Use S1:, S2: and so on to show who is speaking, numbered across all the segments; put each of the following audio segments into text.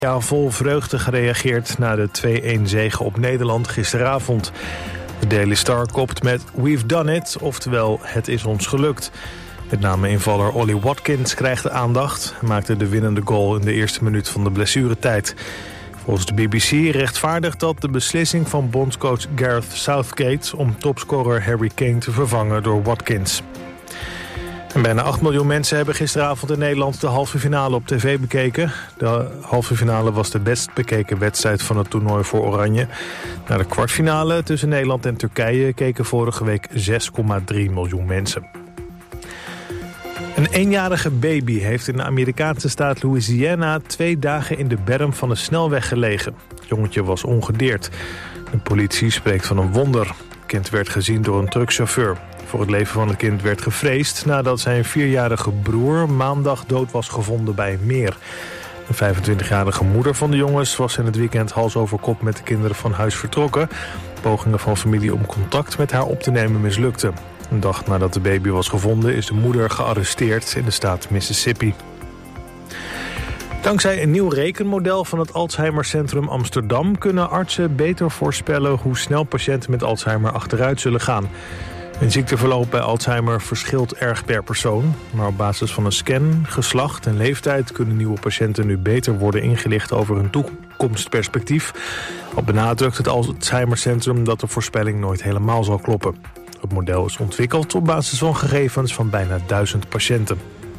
S1: Ja, vol vreugde gereageerd na de 2-1 zege op Nederland gisteravond. De Daily Star kopt met "We've done it", oftewel het is ons gelukt. Met name invaller Ollie Watkins krijgt de aandacht. Hij maakte de winnende goal in de eerste minuut van de blessuretijd. Volgens de BBC rechtvaardigt dat de beslissing van bondscoach Gareth Southgate om topscorer Harry Kane te vervangen door Watkins. En bijna 8 miljoen mensen hebben gisteravond in Nederland de halve finale op tv bekeken. De halve finale was de best bekeken wedstrijd van het toernooi voor Oranje. Naar de kwartfinale tussen Nederland en Turkije keken vorige week 6,3 miljoen mensen. Een 1-jarige baby heeft in de Amerikaanse staat Louisiana 2 dagen in de berm van een snelweg gelegen. Het jongetje was ongedeerd. De politie spreekt van een wonder. Het kind werd gezien door een truckchauffeur. Voor het leven van het kind werd gevreesd nadat zijn 4-jarige broer maandag dood was gevonden bij een meer. De 25-jarige moeder van de jongens was in het weekend hals over kop met de kinderen van huis vertrokken. Pogingen van familie om contact met haar op te nemen mislukten. Een dag nadat de baby was gevonden is de moeder gearresteerd in de staat Mississippi. Dankzij een nieuw rekenmodel van het Alzheimercentrum Amsterdam kunnen artsen beter voorspellen hoe snel patiënten met Alzheimer achteruit zullen gaan. Een ziekteverloop bij Alzheimer verschilt erg per persoon. Maar op basis van een scan, geslacht en leeftijd kunnen nieuwe patiënten nu beter worden ingelicht over hun toekomstperspectief. Al benadrukt het Alzheimercentrum dat de voorspelling nooit helemaal zal kloppen. Het model is ontwikkeld op basis van gegevens van bijna 1000 patiënten.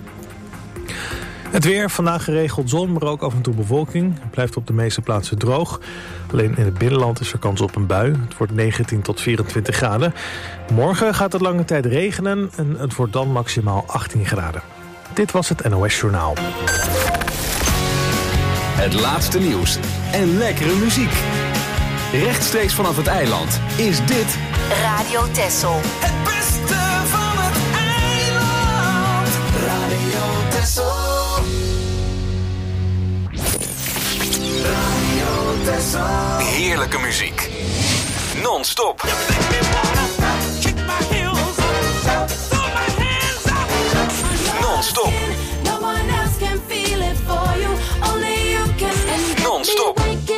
S1: Het weer, vandaag geregeld zon, maar ook af en toe bewolking. Het blijft op de meeste plaatsen droog. Alleen in het binnenland is er kans op een bui. Het wordt 19 tot 24 graden. Morgen gaat het lange tijd regenen en het wordt dan maximaal 18 graden. Dit was het NOS Journaal.
S2: Het laatste nieuws en lekkere muziek. Rechtstreeks vanaf het eiland is dit
S3: Radio Texel.
S4: Het beste van het eiland. Radio Texel. Radio Texel.
S2: heerlijke muziek. Non-stop. Non-stop. Non-stop.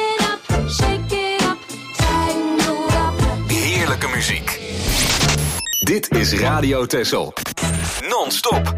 S2: Heerlijke muziek. Dit is Radio Texel. Non-stop.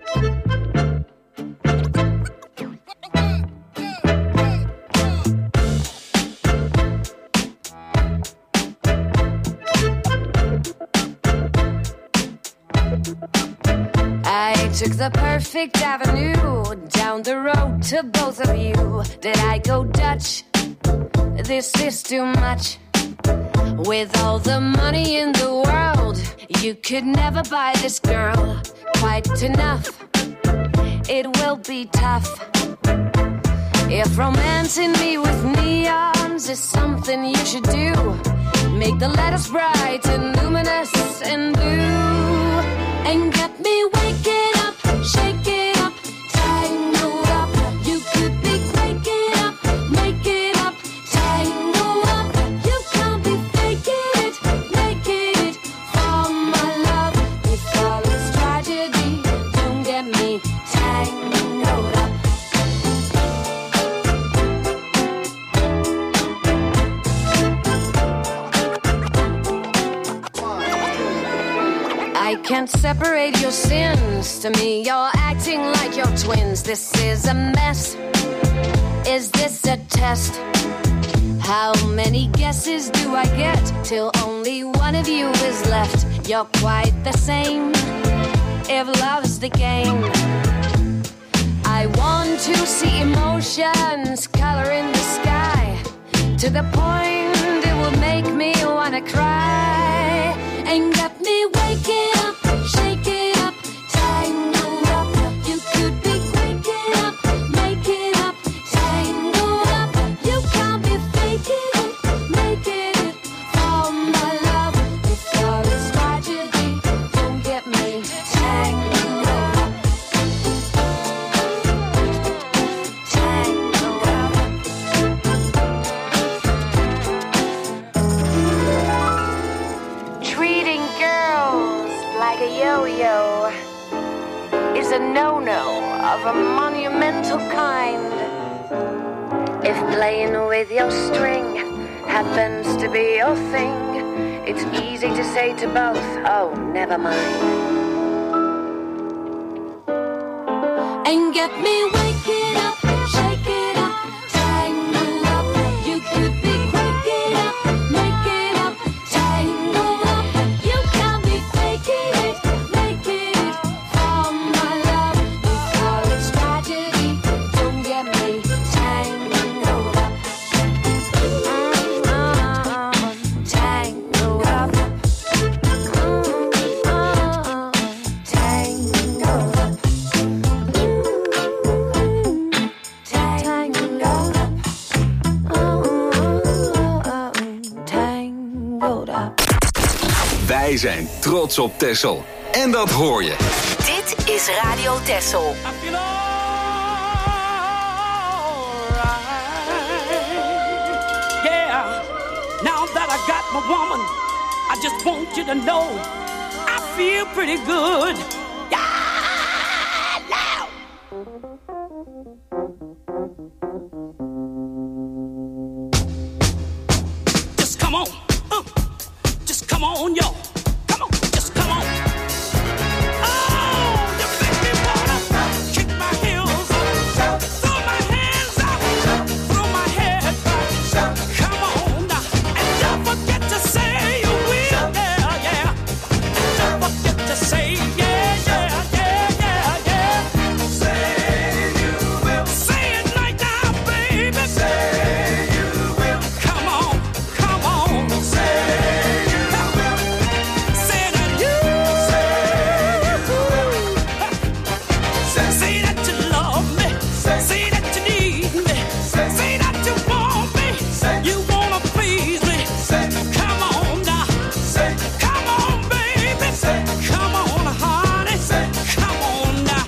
S5: Took the perfect avenue down the road to both of you. Did I go Dutch? This is too much. With all the money in the world, you could never buy this girl quite enough. It will be tough. If romancing me with neons is something you should do, make the letters bright and luminous and blue, and get me waking up. Shake it up, tangled up. You could be breaking up, make it up, tangled up. You can't be faking it, making it for my love. If all is tragedy, don't get me tangled up. I can't separate your sins. To me, you're acting like you're twins. This is a mess. Is this a test? How many guesses do I get till only one of you is left? You're quite the same if love's the game. I want to see emotions color in the sky to the point it will make me wanna cry and get me waking up, shake it up, tangled up. You could be waking up, make it up, tangled up. You can't be faking it, making it for my love. If all is tragedy, don't get me tangled up, tangled up. Treating girls like a yo-yo is a no-no of a monumental kind. Playing with your string happens to be your thing. It's easy to say to both, oh, never mind. And get me waking up, shake it up, tangle up. You could be quaking up, make it up, tangle up. You can be faking it, making it for my love. Before it's tragedy, don't get me tangled up. Tangled up.
S2: Wij zijn trots op Texel. En dat hoor je.
S3: Dit is Radio Texel.
S6: Yeah, now that I got my woman, I just want you to know I feel pretty good. Yeah, now. Just come on, just come on, yo. Come on, just come on. Oh, you make me wanna kick my heels up, throw my hands up, throw my head back. Come on now, and don't forget to say you will, yeah, yeah. And don't forget to say, yeah, yeah, yeah, yeah, yeah. Say you will. Say it right now, baby. Say you will. Come on, come on. Say you will. Say that you. Say you will. Say that you love me. Say that you need me. Say that you want me. You wanna please me. Come on now. Come on, baby. Come on, honey. Come on now.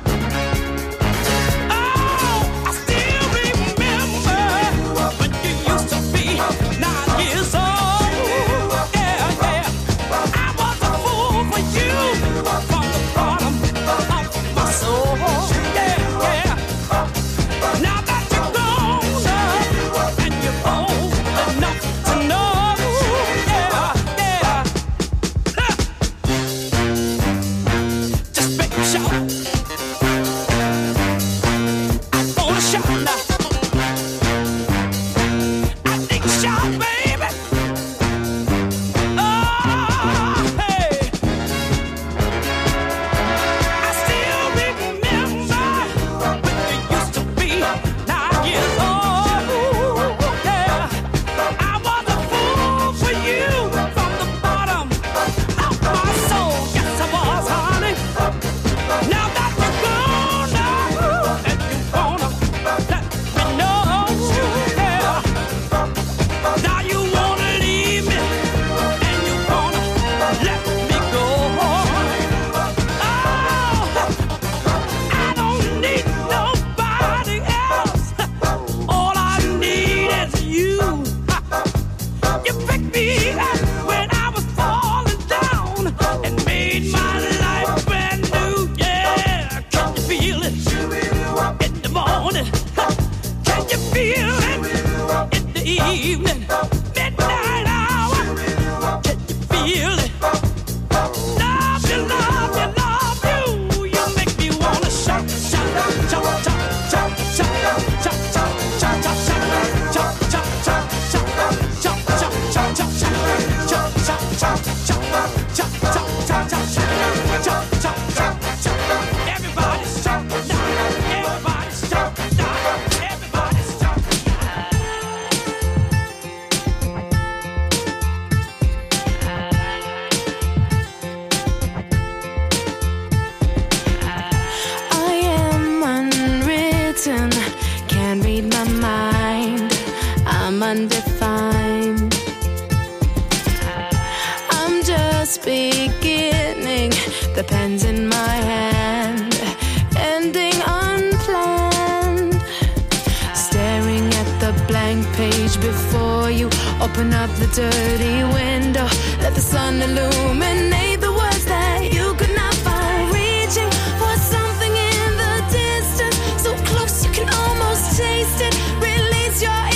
S6: Oh, I still remember when you used to be 9 years old. Yeah, yeah. I was a fool for you from the bottom of my soul. Yeah, yeah. Now that you're grown up and you're old enough to know. Yeah, yeah. Just make a shout. I wanna shout now. I think shout, baby. Oh, hey. I still remember when you used to be 9 years old. Yeah, I was a fool for you from the bottom of my soul. Yes, I was, honey. Now that you're grown up and you wanna let me know, yeah. Now you wanna leave me and you wanna let me go. Oh, I don't need nobody else. All I need is you. You picked me up when I was falling down and made my life brand new. Yeah, can you feel it in the morning? Can you feel it in the evening? Midnight hour. Can you feel it? Love you, love you, love you. You make me wanna shout, shout, shout, shout, shout, shout, shout, shout, shout, shout, shout, shout, shout, shout, shout, shout, everybody shout now, everybody shout now, everybody shout.
S5: I am unwritten, can't read my mind. I'm undefined. I'm just beginning, the pen's in my hand, ending unplanned. Staring at the blank page before you, open up the dirty window, let the sun illuminate the words that you could not find. Reaching for something in the distance, so close you can almost taste it. Release your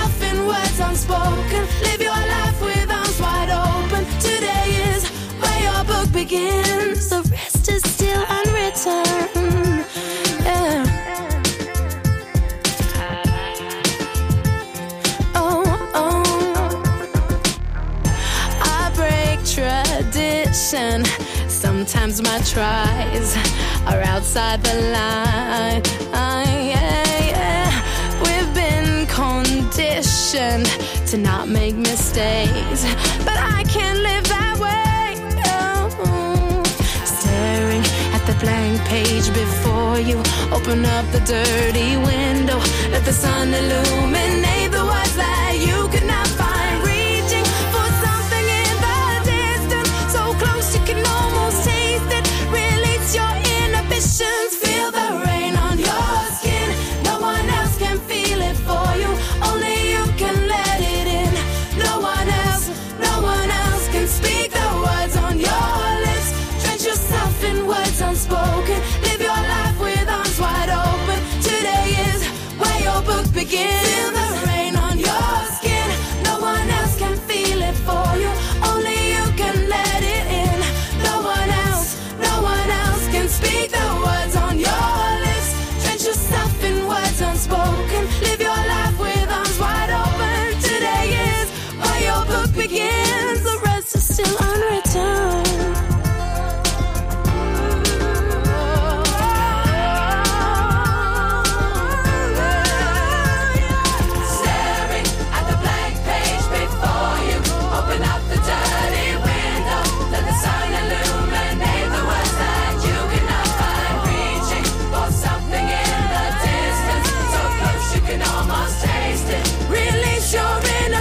S5: yourself in words unspoken. Live your life with arms wide open. Today is where your book begins. The rest is still unwritten. Yeah. Tradition. Sometimes my tries are outside the line. We've been conditioned to not make mistakes, but I can't live that way. Oh. Staring at the blank page before you, open up the dirty window, let the sun illuminate the words that you could not find. Reaching for something in the distance, so close you can almost taste it. Release your inhibitions, feel the rain on your skin. No one else can feel it for you, only you can let it in. No one else can speak the words on your lips. Drench yourself in words unspoken. Live your life with arms wide open. Today is where your book begins. Feel the rain on your skin. No one else can feel it for you, only you can let it in. No one else can speak the words on your lips. Drench yourself in words unspoken. Live your life with arms wide open. Today is where your book begins. The rest is still unwritten. Staring at the blank page before you, open up the dirty window, let the sun illuminate the words that you cannot find. Reaching for something in the distance, so close you can almost taste it. Release your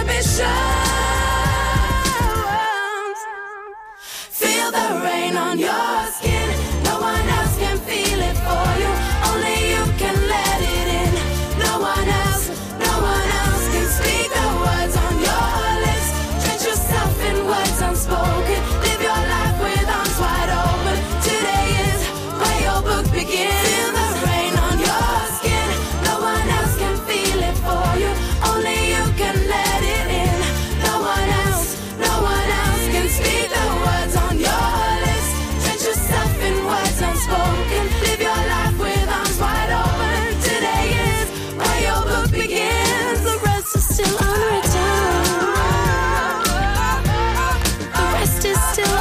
S5: inhibitions. Feel the rain on your skin. No one else can feel it for you, only you can let it in. No one else can speak the words on your lips. Drench yourself in words unspoken. Live your life with arms wide open. Today is where your book begins. Feel the rain on your skin. No one else can feel it for you, only you can let it in. No one else can speak the words on your lips. Drench yourself in words unspoken. Live your life with arms wide open. Today is where your book begins. The rest is still unwritten. The rest is still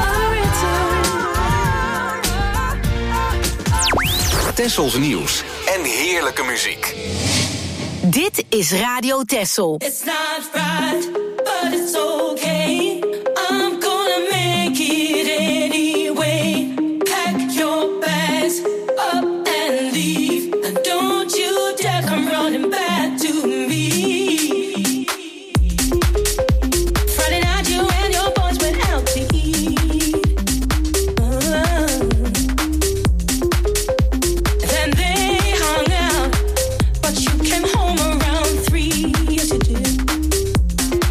S5: unwritten.
S2: Tessels nieuws en heerlijke muziek.
S3: Dit is Radio Tessel.
S4: It's not right, but it's okay. I'm gonna make it anyway. Pack your bags up and leave, and don't you dare come running back to me. Friday night you and your boys went out to eat. Then they hung out, but you came home around 3. Yes you did.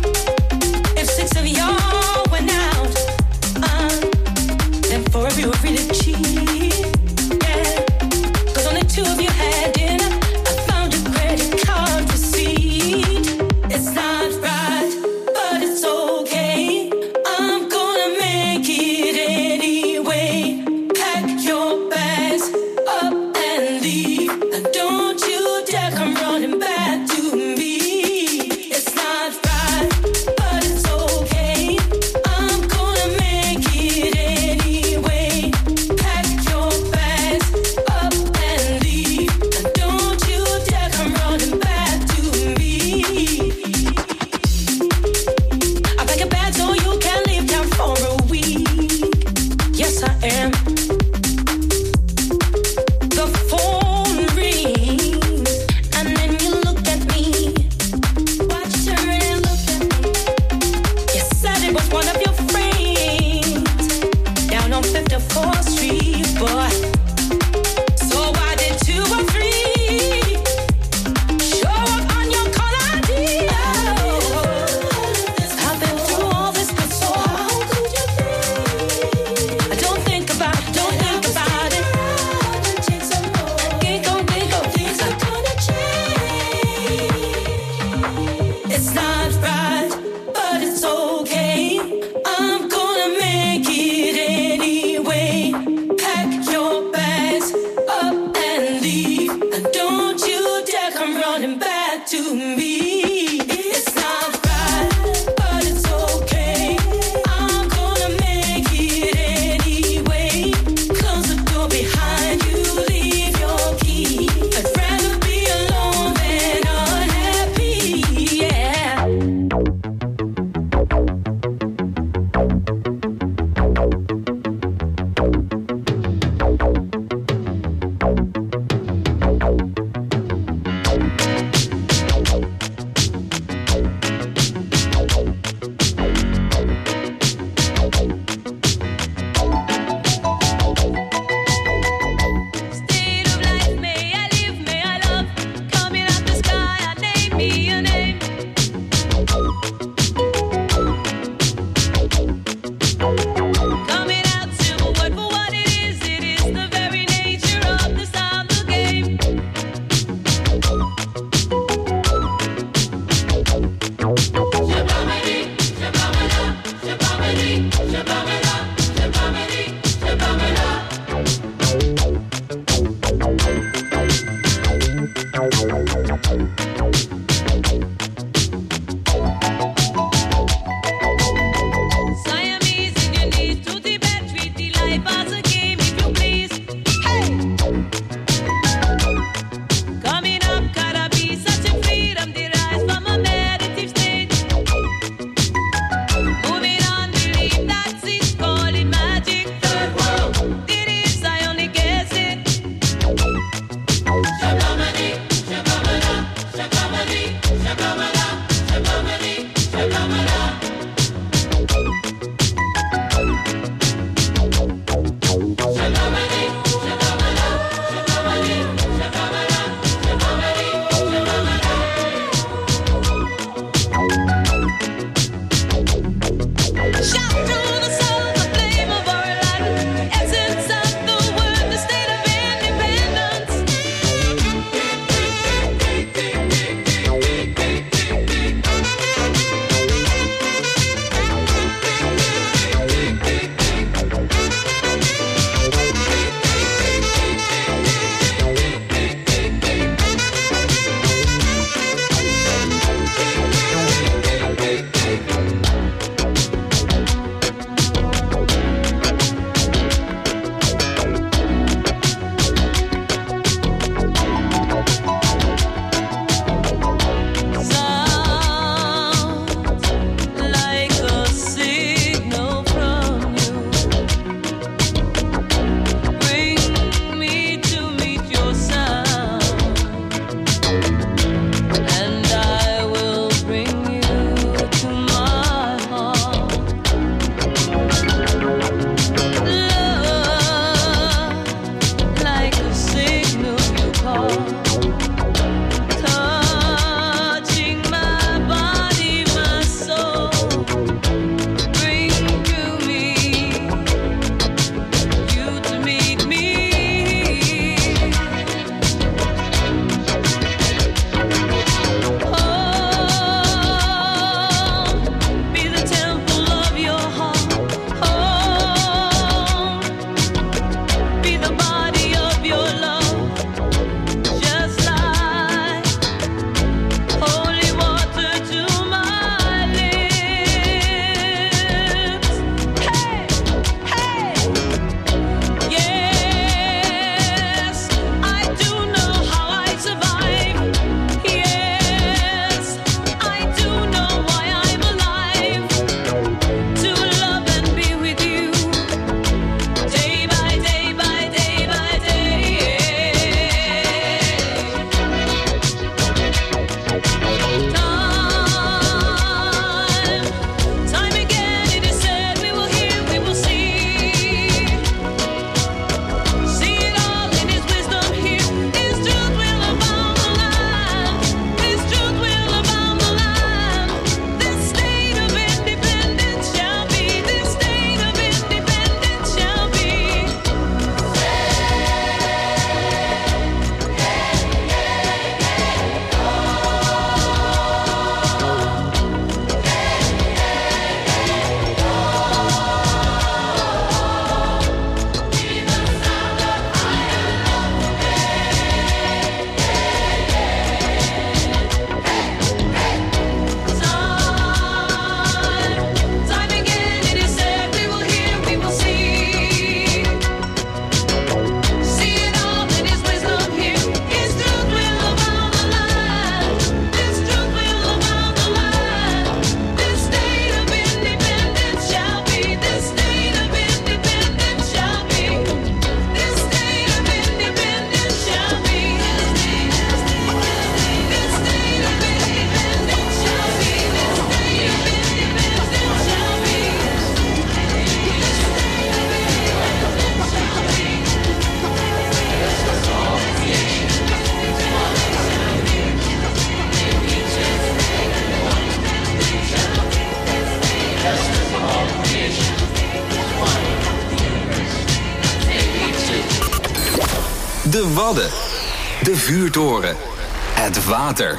S2: De Wadden. De vuurtoren. Het water.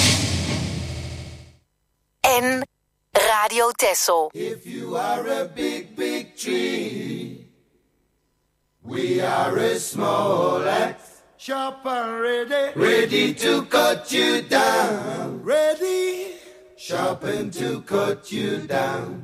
S3: En Radio Texel.
S7: If you are a big, big tree, we are a small axe. Sharp and ready, ready to cut you down. Ready, sharpened to cut you down.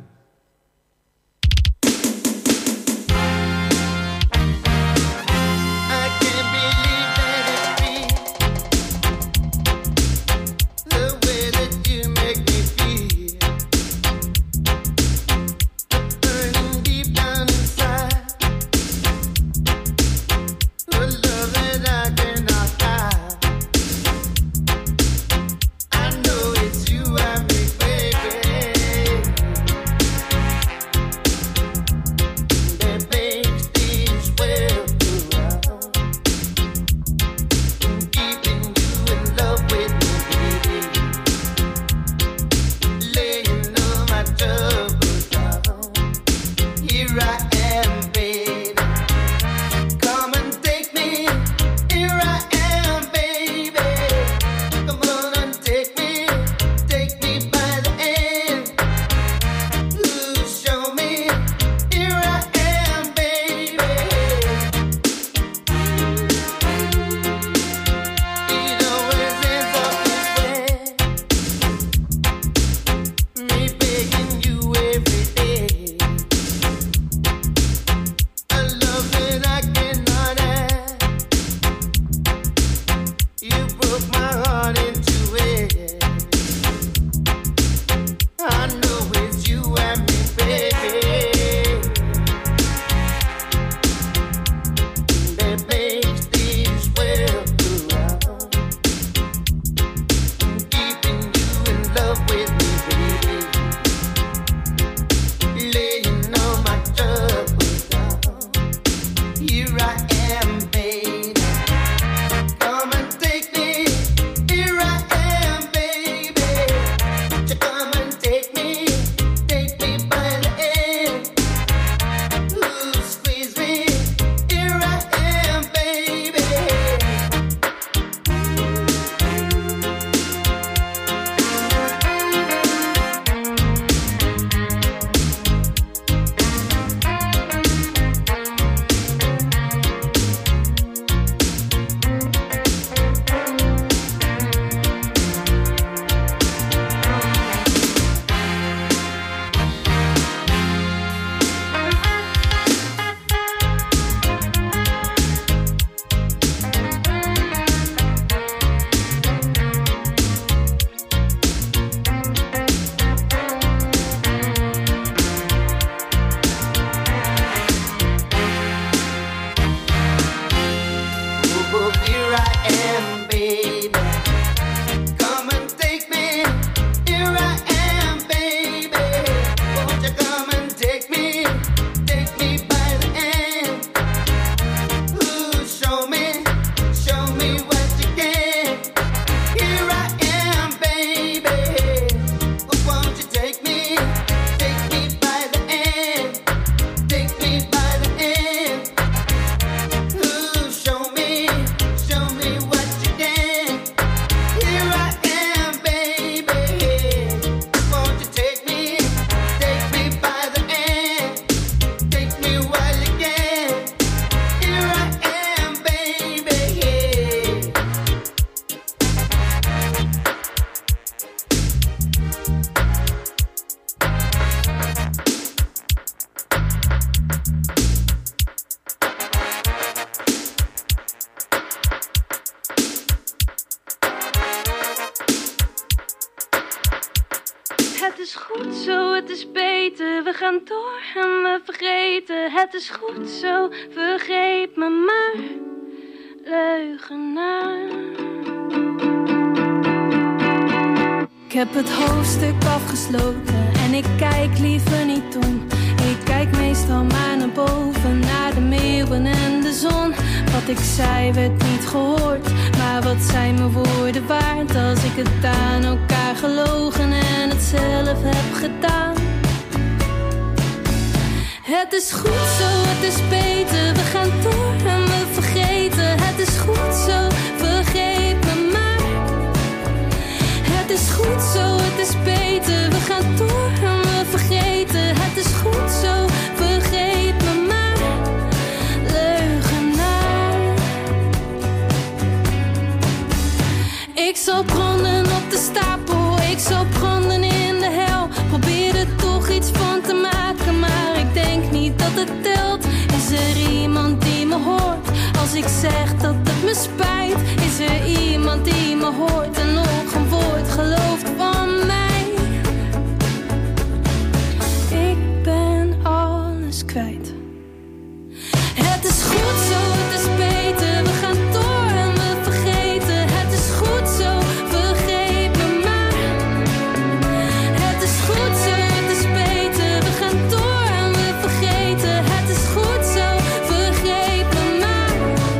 S8: Het is goed zo, het is beter, we gaan door en we vergeten. Het is goed zo, vergeet me maar, leugenaar. Ik heb het hoofdstuk afgesloten en ik kijk liever niet om. Ik kijk meestal maar naar boven, naar de meeuwen en de zon. Wat ik zei werd niet gehoord, maar wat zijn mijn woorden waard als ik het aan elkaar gelogen en het zelf heb gedaan. Het is goed zo, het is beter, we gaan door en we vergeten. Het is goed zo, vergeet me maar. Het is goed zo, het is beter. We gaan door en we vergeten. Het is goed zo, vergeet me maar. Leugenaar. Ik zal branden op de stapel, ik zal branden in de hel. Probeer er toch iets van te maken, maar ik denk niet dat het telt. Is er iemand die me hoort als ik zeg dat het me spijt? Is er iemand die me hoort en nog een woord gelooft van mij? Ik ben alles kwijt. Het is goed zo, het is beter. We gaan door en we vergeten. Het is goed zo, vergeet me maar. Het is goed zo, het is beter. We gaan door en we vergeten. Het is goed zo, vergeet me maar.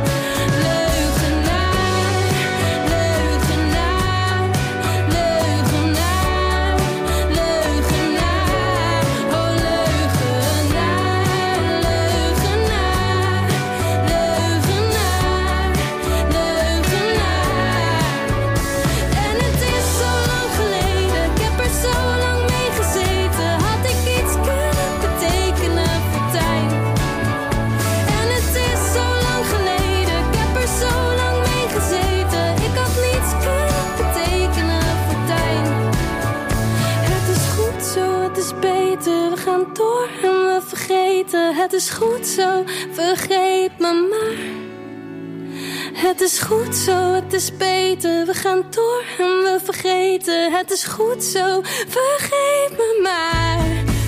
S8: Leugenaar, leugenaar, leugenaar, leugenaar. Oh leugenaar, leugenaar, leugenaar, leugenaar. En het is zo lang geleden, ik heb er zo lang mee gezeten. Had ik iets kunnen betekenen voor Tijn? En het is zo lang geleden, ik heb er zo lang mee gezeten. Ik had niets kunnen betekenen voor Tijn. Het is goed zo, het is beter. We gaan door en we vergeten. Het is goed zo, vergeet me maar. Het is goed zo, het is beter. We gaan door en we vergeten. Het is goed zo, vergeet me maar.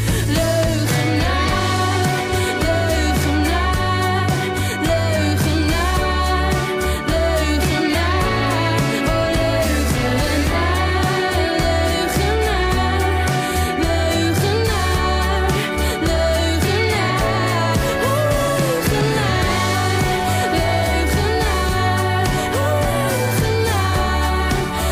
S8: Leugenaar, leugenaar, leugenaar, leugenaar. Oh leugenaar, leugenaar, leugenaar, leugenaar. Oh leugenaar, leugenaar, oh leugenaar,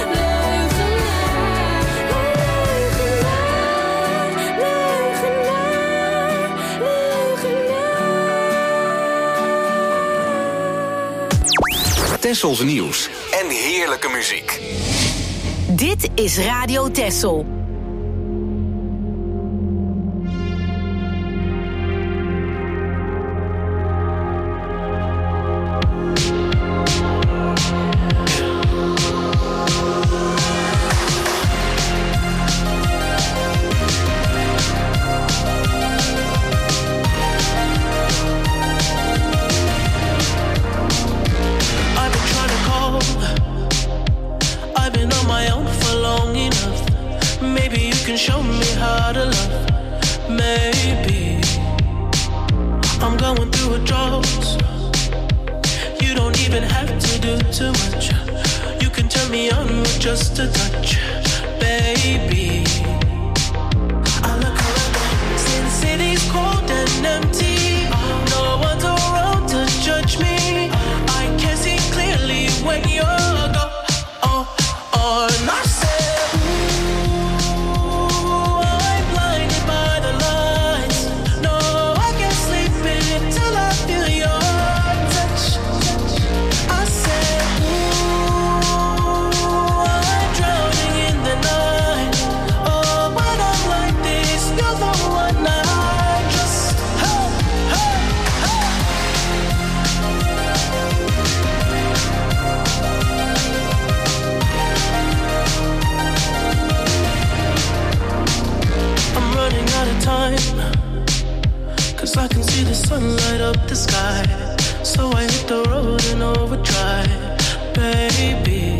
S2: Tessels nieuws en heerlijke muziek.
S3: Dit is Radio Tessel.
S6: Just a touch, baby. I look around, since city's cold and empty. No one's around to judge me. I can see clearly when you're gone. And I said, ooh, I'm blinded by the lights. No, I can't sleep until I feel your touch. I said, cause I can see the sun light up the sky. So I hit the road in overdrive, baby.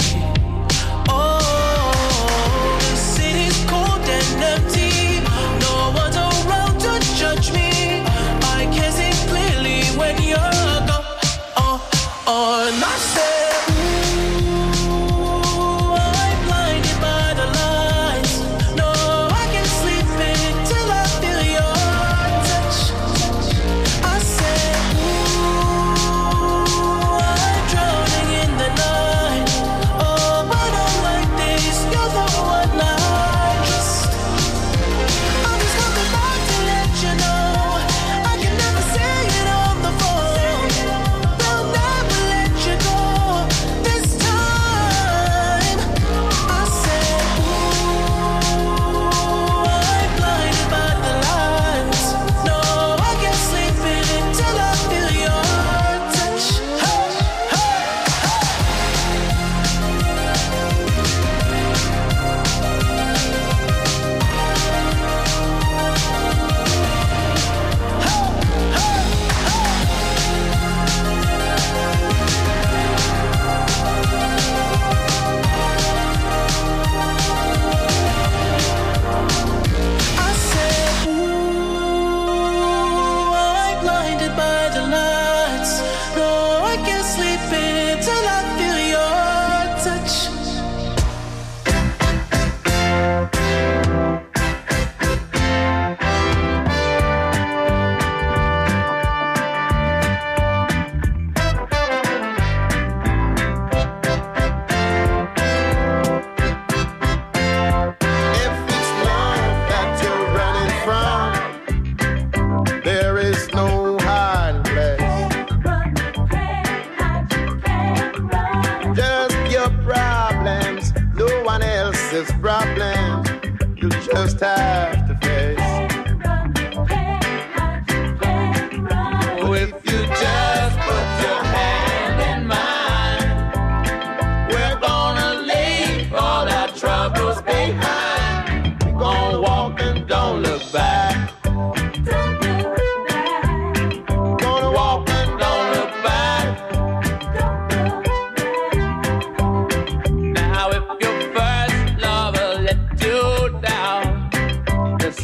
S6: Oh, the city's cold and empty. No one's around to judge me. I can see clearly when you're gone. And I said,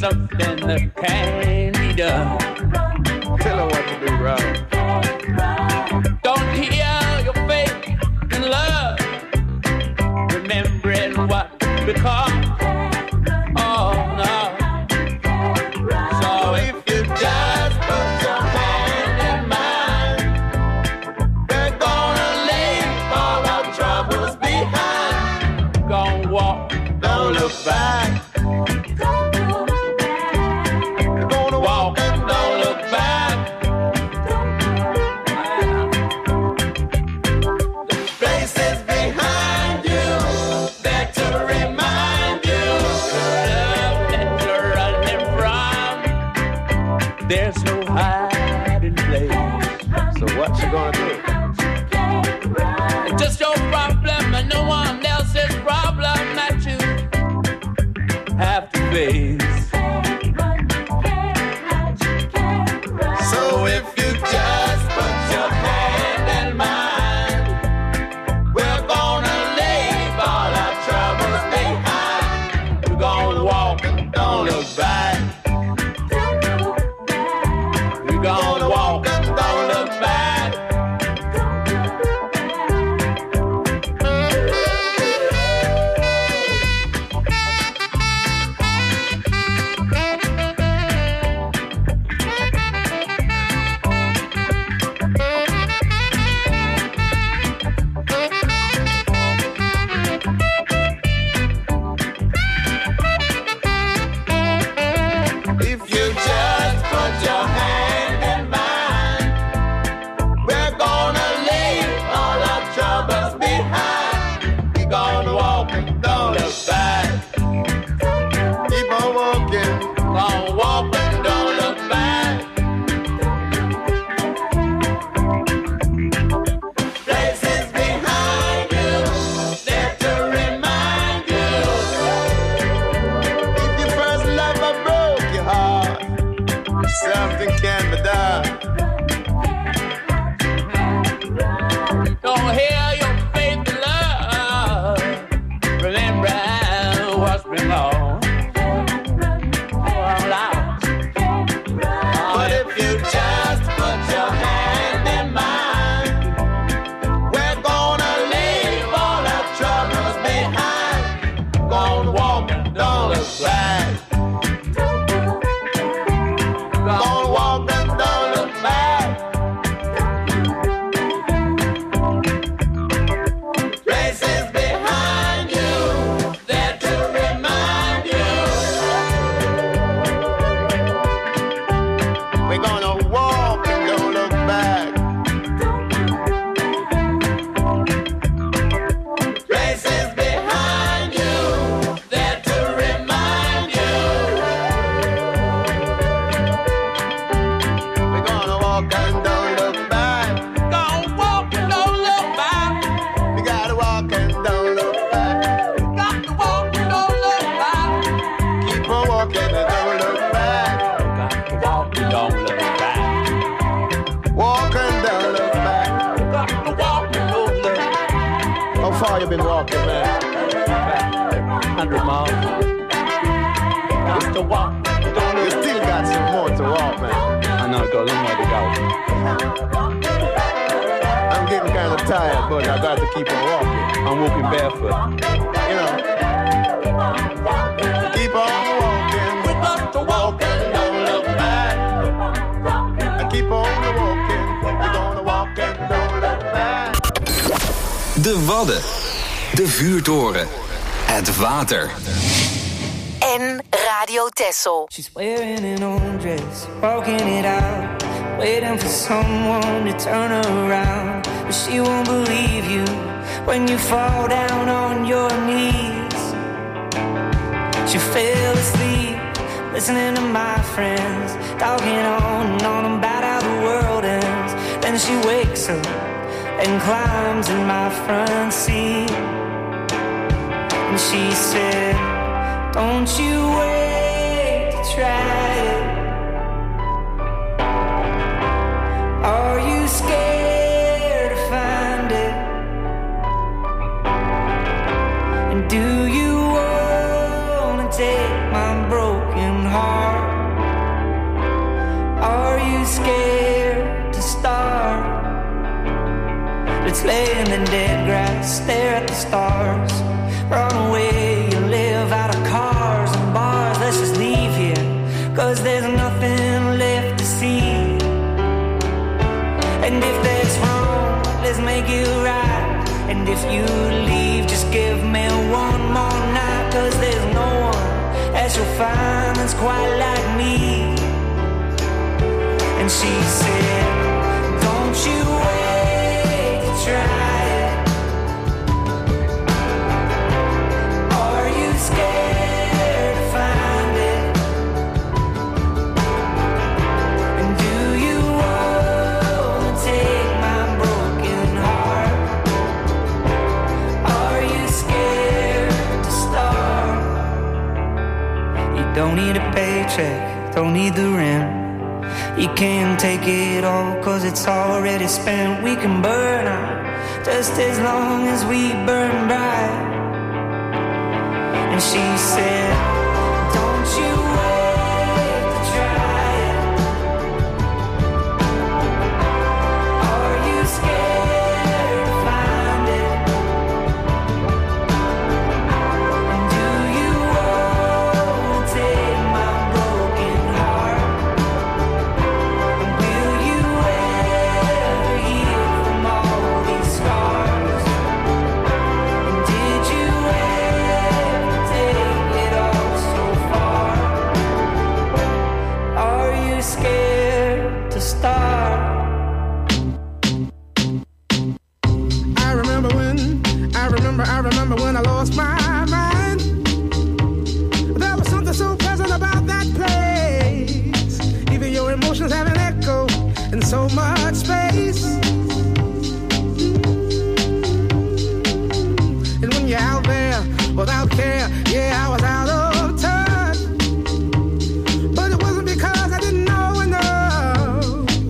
S9: something that can be done.
S10: Tell her what to do, Rob.
S9: Don't heal your faith in love, remembering what we become. Oh no. So if you just put your hand in mine, we're gonna leave all our troubles behind. Gonna walk, don't look back. We're gonna walk and don't look back. The faces behind you, there to remind you of that you're running from. There's no hiding place.
S10: So what you gonna do?
S9: It's just your problem and no one else's problem that you have to face. So if you just put your hand in mine, we're gonna leave all our troubles behind. We're gonna walk and don't look back. We're gonna walk and don't look back. If you just put your hand in mine, we're gonna leave all our troubles behind. We're gonna walk and don't look back.
S10: Keep on walking.
S9: Gonna walk and don't look back. Places behind you, there to remind you.
S10: If your first lover broke your heart, something can be done.
S9: Don't hear your faith in love. Remember what's been lost. Oh, loud. But if you just put your hand in mine, we're gonna leave all our troubles behind. Gonna walk and don't look back. Gonna walk and don't look back. Places behind you, there to remind you.
S10: We're gonna walk and don't look back.
S9: Places behind you, there to remind you.
S10: We're gonna walk and don't look back.
S9: Gonna walk and don't look back.
S10: We gotta walk and don't look back.
S9: Got to walk and don't look back.
S10: Keep on walking and don't look back.
S9: Got to walk and don't look back.
S10: Walk and don't look back.
S9: Got to walk and don't look back.
S10: How far you been walking, man?
S9: 100 miles. Just to walk.
S10: You still got some more to walk, man.
S9: I know, got a long way to go.
S10: I'm getting kind of tired, but I got to keep on walking.
S9: I'm walking barefoot.
S10: You know. Keep on walking.
S9: We got to walk and don't look back.
S10: And keep on walking. We're gonna walk and don't look back.
S2: De Wadden. De Vuurtoren. Het water.
S3: En Radio Texel.
S11: She's wearing an old dress, walking it out, waiting for someone to turn her around. But she won't believe you when you fall down on your knees. She fell asleep, listening to my friends, talking on and on about how the world ends. Then she wakes up and climbs in my front seat. And she said, don't you wait to try it. Are you scared to find it? And do you wanna take my broken heart? lay in the dead grass, stare at the stars. Run away, you live out of cars and bars. Let's just leave here, 'cause there's nothing left to see. And if that's wrong, let's make it right. And if you leave, just give me one more night, 'cause there's no one that you'll find that's quite like me. And she said, don't you wait to try it. Are you scared to find it? And do you want to take my broken heart? Are you scared to start? You don't need a paycheck, don't need the rent. You can't take it all, 'cause it's already spent. We can burn out just as long as we burn bright. And she said, don't you wait to try it. Are you scared to find it? And do you want to take my broken heart?
S12: I remember when I lost my mind. There was something so pleasant about that place. Even your emotions have an echo in so much space. And when you're out there without care, yeah, I was out of touch. But it wasn't because I didn't know enough.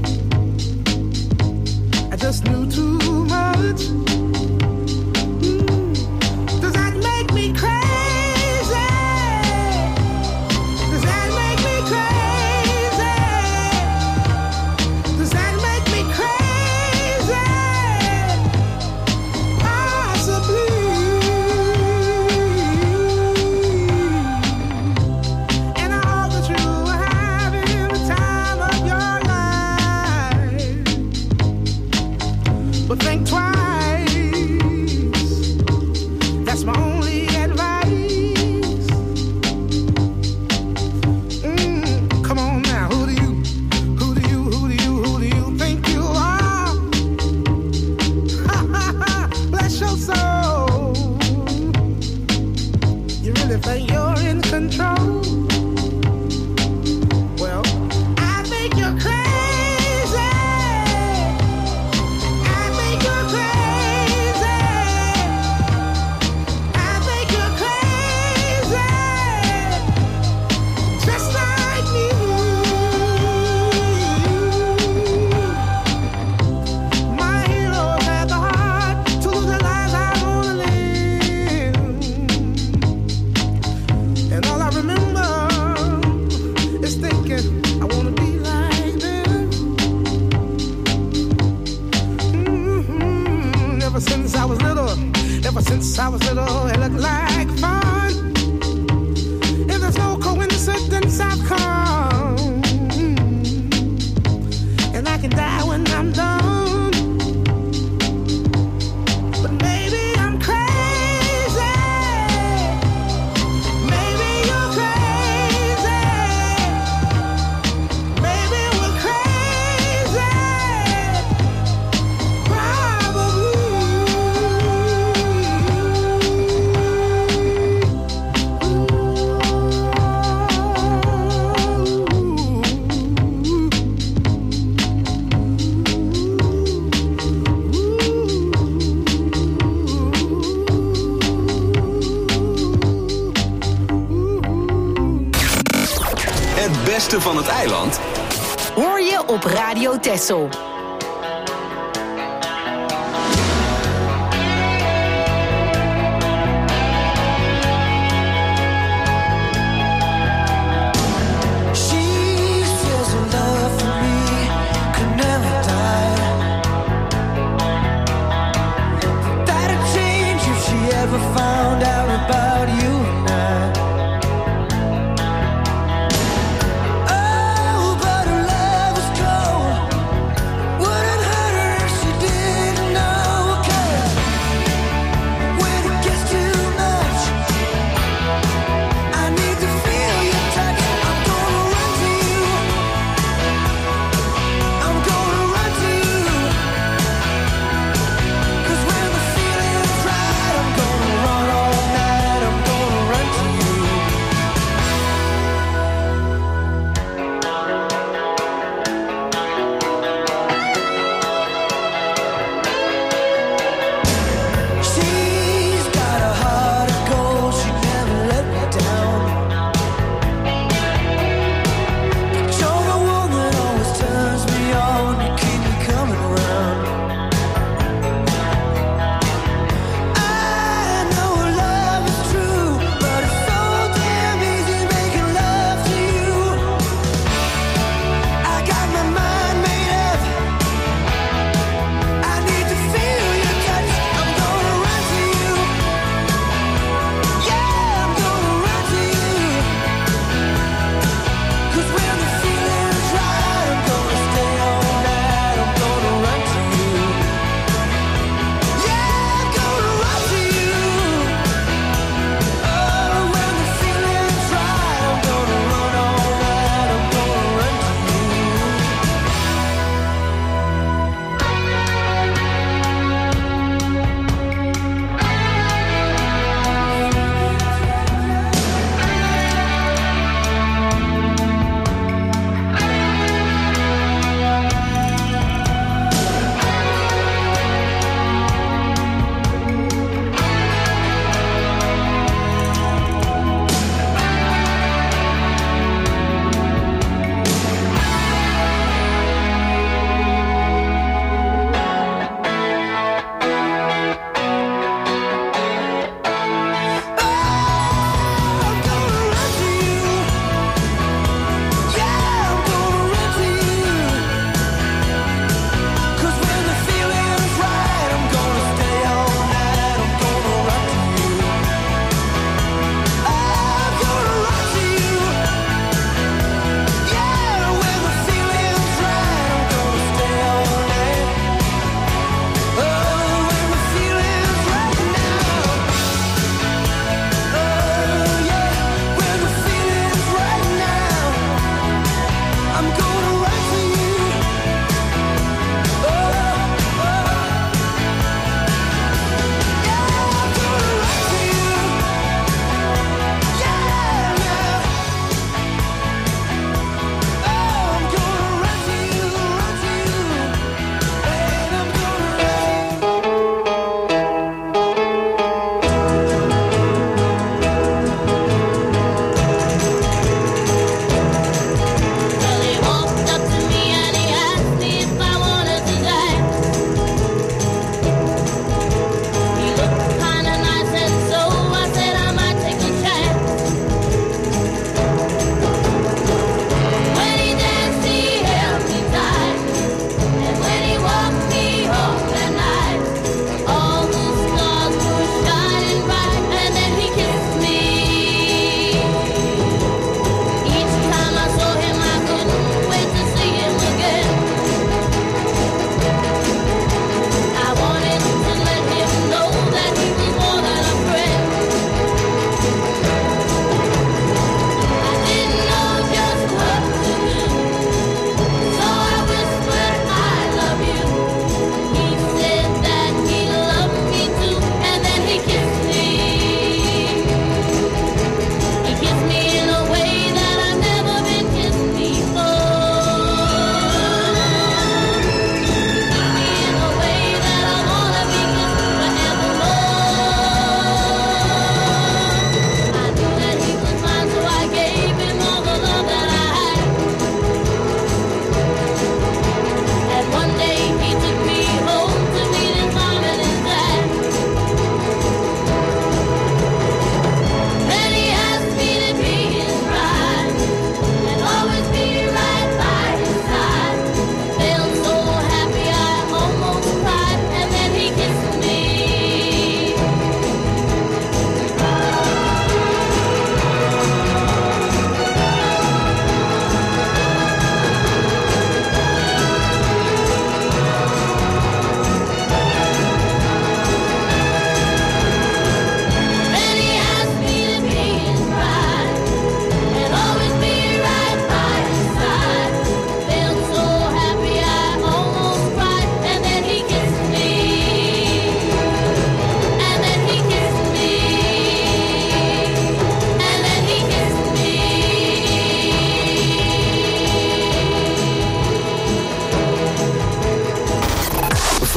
S12: I just knew too much.
S2: Van het eiland
S3: hoor je op Radio Texel.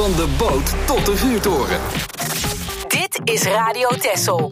S2: Van de boot tot de vuurtoren.
S3: Dit is Radio Texel.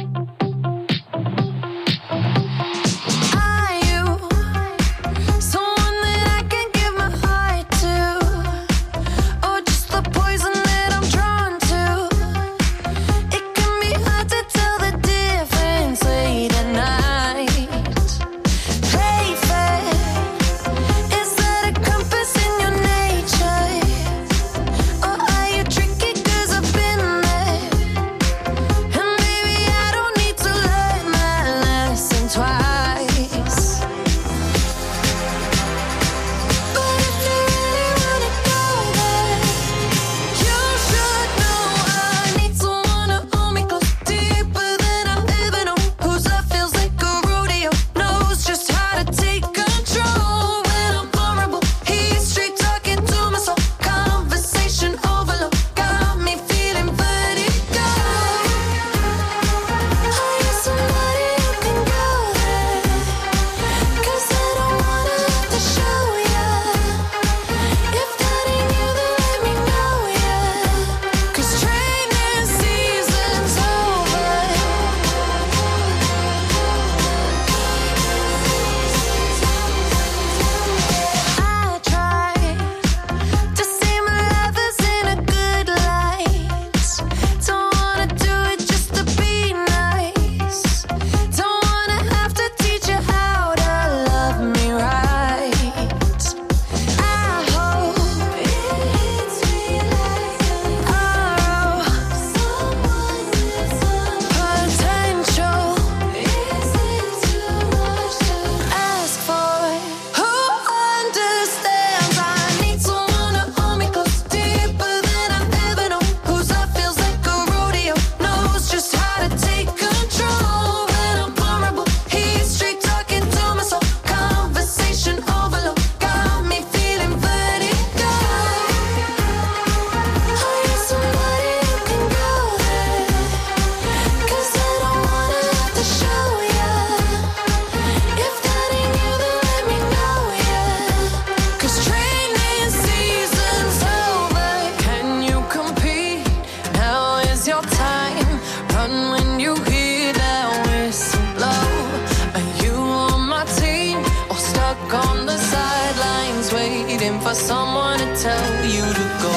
S13: For someone to tell you to go.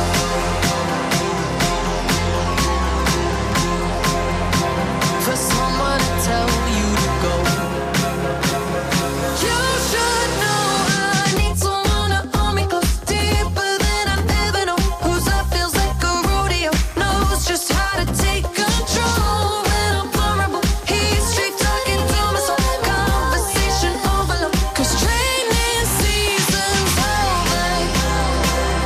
S13: For someone to tell you to go. You should know I need someone to hold me close, deeper than I've ever known. Whose love feels like a rodeo, knows just how to take control. When I'm vulnerable, he's straight talking to my soul. Conversation overload, 'cause training season's over.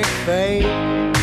S14: perfect face.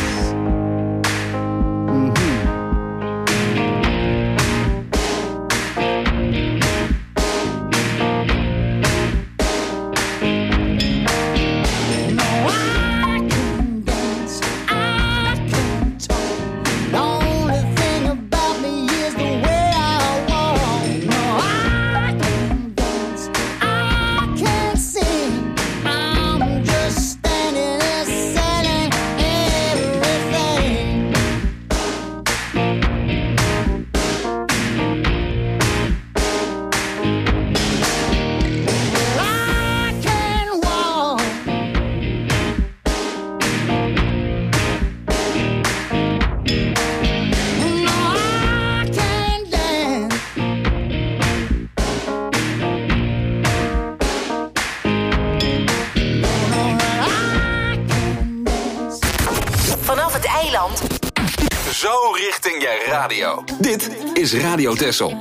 S2: Zo richting je radio. Dit is Radio Texel.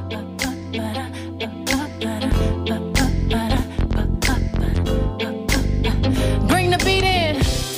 S8: Bring the beat in.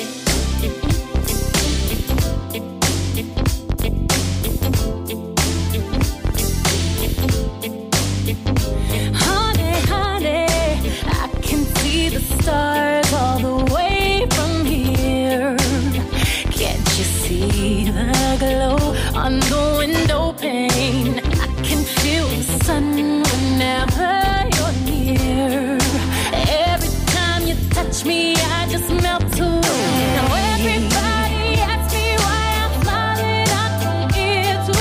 S8: Honey, honey, I can see the stars all the way from here. Can't you see the glow on the window pane? I can feel the sun whenever you're near. Every time you touch me, I just melt away. Now everybody asks me why I'm smiling out from ear to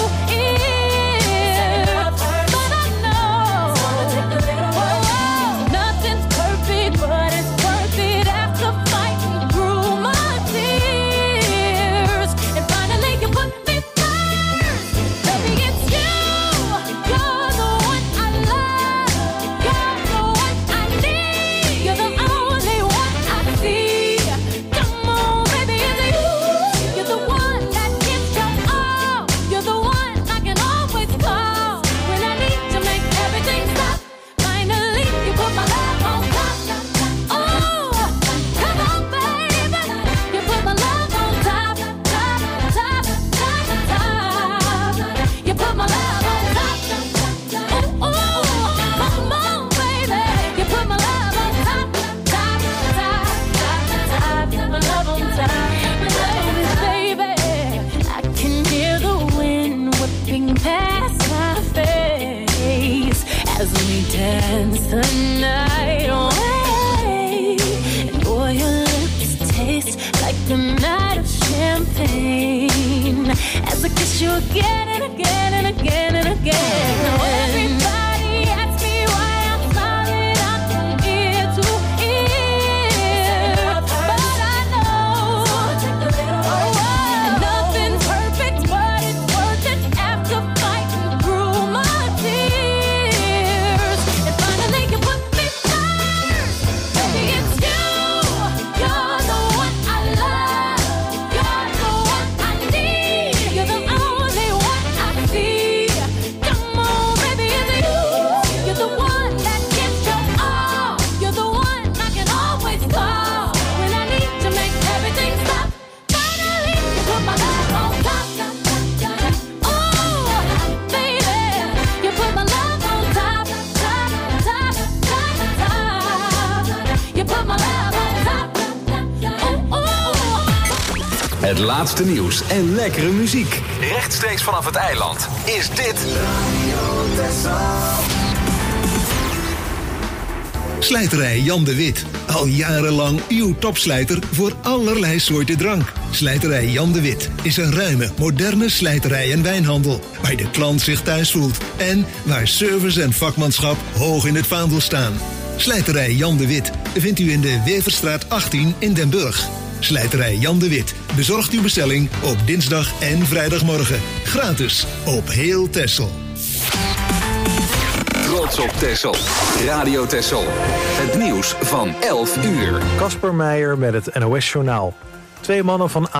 S8: ear, but I know nothing's perfect, but it's worth it after fighting through my tears. And finally you put me first. Baby, it's you. You're the one I love. You're the one I need. You're the only one I see. Come on, baby, it's you. You're the one that gives your all. You're the one I can always call when I need to make everything stop. Finally, you put my love on top. Oh, come on, baby. You put my love on top, top, top, top, top. You put my love on top. Oh, come on, baby. You put my love on top, top, top, top, top. My love on top. Baby, I can hear the wind whipping past my face as we dance the night away. And boy, your lips taste like a night of champagne as I kiss you again and again and again and again. Now everybody asks me why I'm smiling out from ear to ear, but I know nothing's perfect, but it's worth it after fighting through my tears. And finally you put me first. Baby, it's you. You're the one I love. You're the one I need. You're the only one I see. Come on, baby, it's you. You're the one that gives your all. You're the one I can always call when I need to make everything stop. Finally, you put my love on top. Oh, baby, you put my love on top, top, top, top, top. You put my love on top.
S2: Het laatste nieuws en lekkere muziek. Rechtstreeks vanaf het eiland is dit
S15: Slijterij Jan de Wit. Al jarenlang uw topslijter voor allerlei soorten drank. Slijterij Jan de Wit is een ruime, moderne slijterij en wijnhandel. Waar de klant zich thuis voelt. En waar service en vakmanschap hoog in het vaandel staan. Slijterij Jan de Wit vindt u in de Weverstraat 18 in Den Burg. Slijterij Jan de Wit bezorgt uw bestelling op dinsdag en vrijdagmorgen. Gratis op heel Texel.
S2: Trots op Texel. Radio Texel. Het nieuws van 11 uur.
S1: Casper Meijer met het NOS-journaal. 2 mannen van